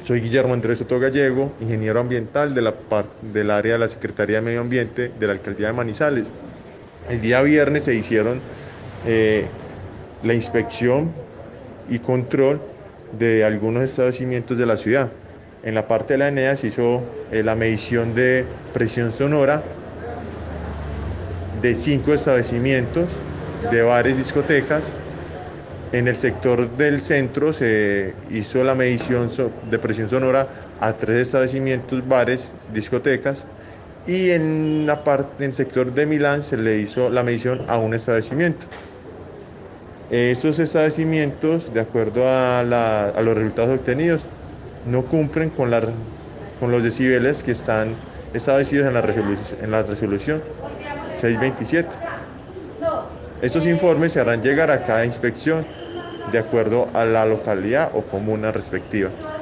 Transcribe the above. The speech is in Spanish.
Soy Guillermo Andrés Soto Gallego, ingeniero ambiental del área de la Secretaría de Medio Ambiente de la Alcaldía de Manizales. El día viernes se hicieron eh, la inspección y control de algunos establecimientos de la ciudad. En la parte de la ENEA se hizo la medición de presión sonora de 5 establecimientos, de bares, discotecas. En el sector del centro se hizo la medición de presión sonora a 3 establecimientos, bares, discotecas, y en el sector de Milán se le hizo la medición a un establecimiento. Esos establecimientos, de acuerdo a los resultados obtenidos, no cumplen con los decibeles que están establecidos en la resolución 627. Estos informes se harán llegar a cada inspección de acuerdo a la localidad o comuna respectiva.